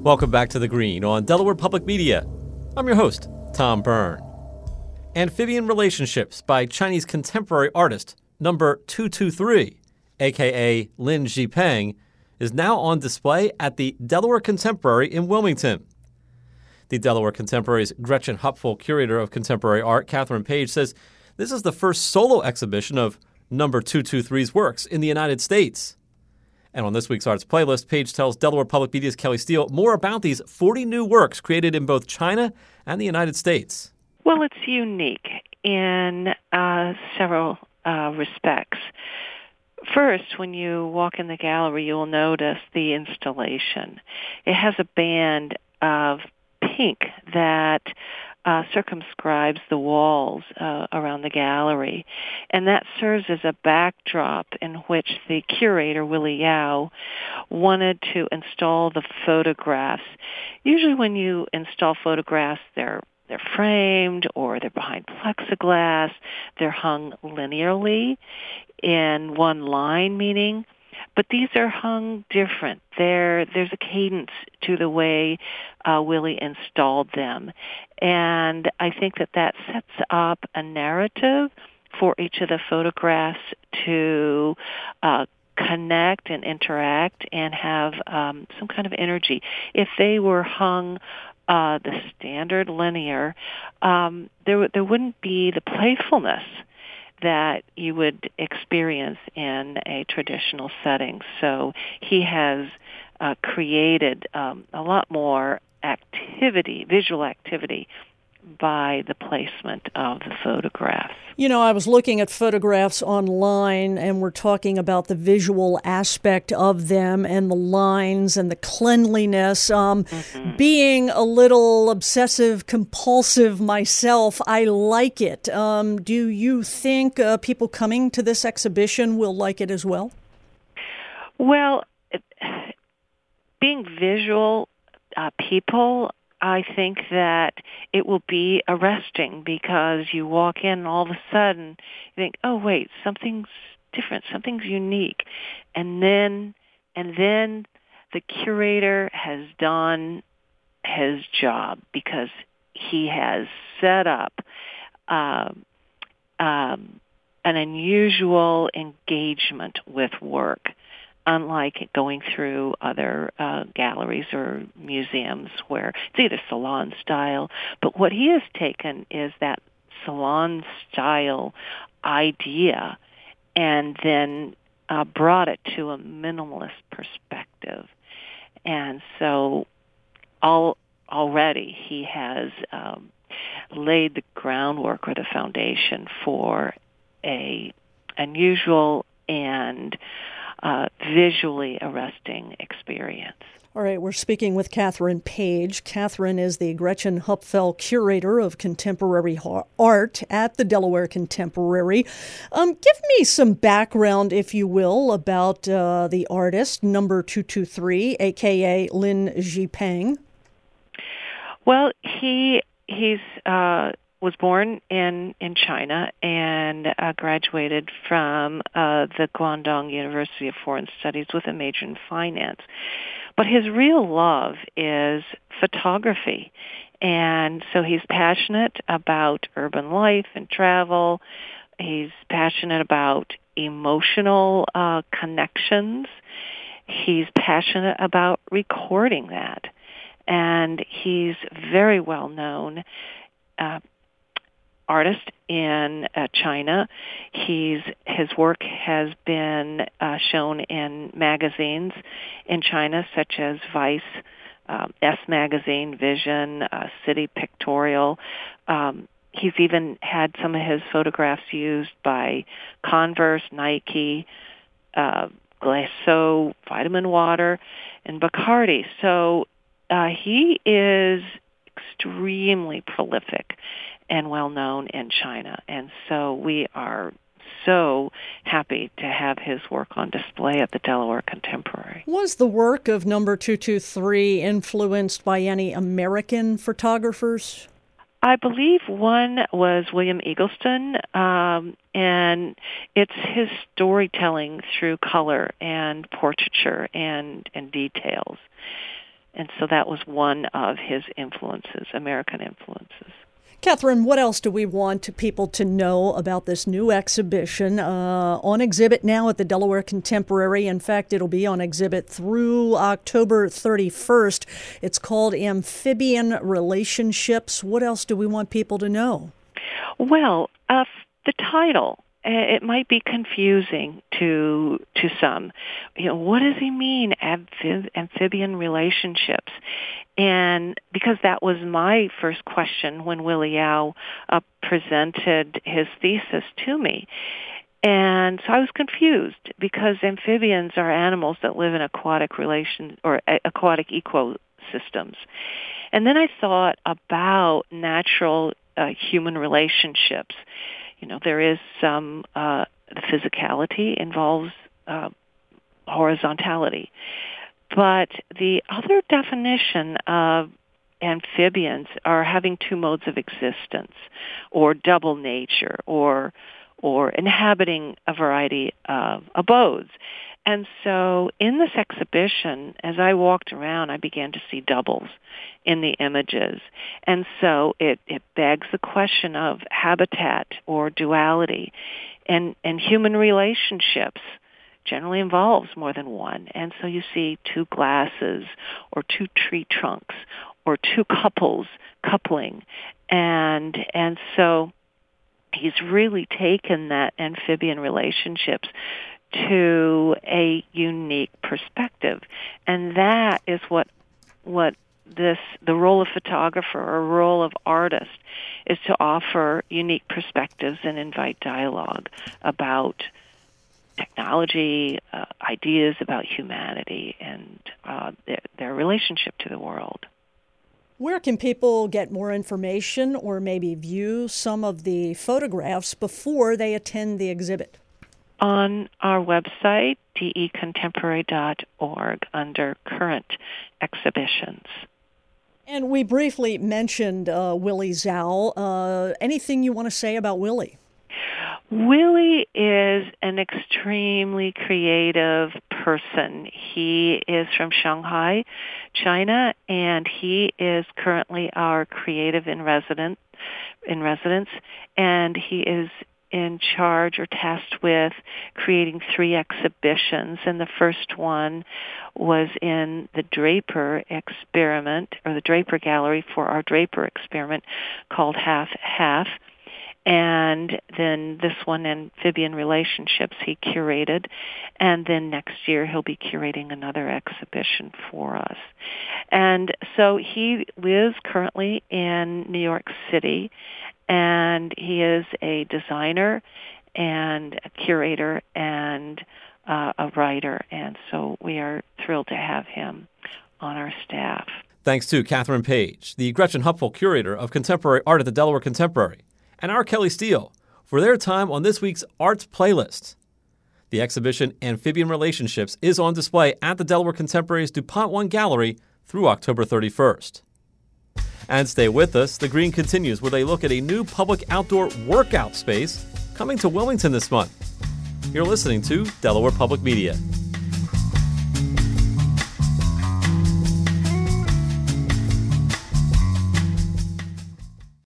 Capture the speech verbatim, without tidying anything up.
Welcome back to The Green on Delaware Public Media. I'm your host, Tom Byrne. Amphibian Relationships by Chinese contemporary artist number two two three, a k a. Lin Zhipeng, is now on display at the Delaware Contemporary in Wilmington. The Delaware Contemporary's Gretchen Hupfel, curator of contemporary art, Catherine Page, says this is the first solo exhibition of number two two three's works in the United States. And on this week's Arts Playlist, Page tells Delaware Public Media's Kelly Steele more about these forty new works created in both China and the United States. Well, it's unique in uh, several uh, respects. First, when you walk in the gallery, you will notice the installation. It has a band of pink that uh, circumscribes the walls uh, around the gallery, and that serves as a backdrop in which the curator, Willie Yao, wanted to install the photographs. Usually when you install photographs, they're They're framed or they're behind plexiglass. They're hung linearly in one line, meaning, but these are hung different. There, there's a cadence to the way uh, Willie installed them. And I think that that sets up a narrative for each of the photographs to uh, connect and interact and have um, some kind of energy. If they were hung Uh, the standard linear, um, there there wouldn't be the playfulness that you would experience in a traditional setting. So he has uh, created um, a lot more activity, visual activity, by the placement of the photographs. You know, I was looking at photographs online, and we're talking about the visual aspect of them and the lines and the cleanliness. Um, mm-hmm. Being a little obsessive-compulsive myself, I like it. Um, do you think uh, people coming to this exhibition will like it as well? Well, it, being visual uh, people, I think that it will be arresting because you walk in and all of a sudden you think, oh, wait, something's different, something's unique. And then, and then the curator has done his job because he has set up um, um, an unusual engagement with work, unlike going through other uh, galleries or museums where it's either salon style. But what he has taken is that salon style idea and then uh, brought it to a minimalist perspective. And so all, already he has um, laid the groundwork or the foundation for a unusual and Uh, visually arresting experience. All right, we're speaking with Catherine Page. Catherine is the Gretchen Hupfel Curator of Contemporary Art at the Delaware Contemporary. Um, give me some background, if you will, about uh, the artist, number two two three, a k a. Lin Zhipeng. Well, he he's uh, was born in, in China and uh, graduated from uh, the Guangdong University of Foreign Studies with a major in finance. But his real love is photography. And so he's passionate about urban life and travel. He's passionate about emotional uh, connections. He's passionate about recording that. And he's very well known uh, artist in uh, China. He's his work has been uh, shown in magazines in China, such as Vice, um, S Magazine, Vision, uh, City Pictorial. Um, he's even had some of his photographs used by Converse, Nike, uh, Glaceau, Vitamin Water, and Bacardi. So uh, he is extremely prolific and well known in China. And so we are so happy to have his work on display at the Delaware Contemporary. Was the work of number two two three influenced by any American photographers? I believe one was William Eggleston, um, and it's his storytelling through color and portraiture and, and details. And so that was one of his influences, American influences. Catherine, what else do we want people to know about this new exhibition uh, on exhibit now at the Delaware Contemporary? In fact, it'll be on exhibit through October thirty-first. It's called Amphibian Relationships. What else do we want people to know? Well, uh, the title, it might be confusing to to some. You know, what does he mean, amphib- amphibian relationships? And because that was my first question when Willie Yao uh, presented his thesis to me. And so I was confused because amphibians are animals that live in aquatic relations or aquatic ecosystems. And then I thought about natural uh, human relationships. You know, there is some, uh, the physicality involves uh, horizontality. But the other definition of amphibians are having two modes of existence, or double nature, or or inhabiting a variety of abodes. And so in this exhibition, as I walked around, I began to see doubles in the images. And so it, it begs the question of habitat or duality. And, and human relationships generally involves more than one. And so you see two glasses or two tree trunks or two couples coupling. And and so he's really taken that amphibian relationships to a unique perspective. And that is what what this the role of photographer or role of artist is, to offer unique perspectives and invite dialogue about technology, uh, ideas about humanity, and uh, their, their relationship to the world. Where can people get more information or maybe view some of the photographs before they attend the exhibit? On our website, d e contemporary dot org, under current exhibitions. And we briefly mentioned uh, Willie Zhao. Uh, anything you want to say about Willie? Willie is an extremely creative person. He is from Shanghai, China, and he is currently our creative in residence, in residence, and he is in charge or tasked with creating three exhibitions. And the first one was in the Draper experiment, or the Draper Gallery for our Draper experiment, called Half Half. And then this one, Amphibian Relationships, he curated. And then next year he'll be curating another exhibition for us. And so he lives currently in New York City, and he is a designer and a curator and uh, a writer. And so we are thrilled to have him on our staff. Thanks to Catherine Page, the Gretchen Hupful Curator of Contemporary Art at the Delaware Contemporary, and our Kelly Steele for their time on this week's Arts Playlist. The exhibition Amphibian Relationships is on display at the Delaware Contemporary's DuPont One Gallery through October thirty-first. And stay with us. The Green continues with a look at a new public outdoor workout space coming to Wilmington this month. You're listening to Delaware Public Media.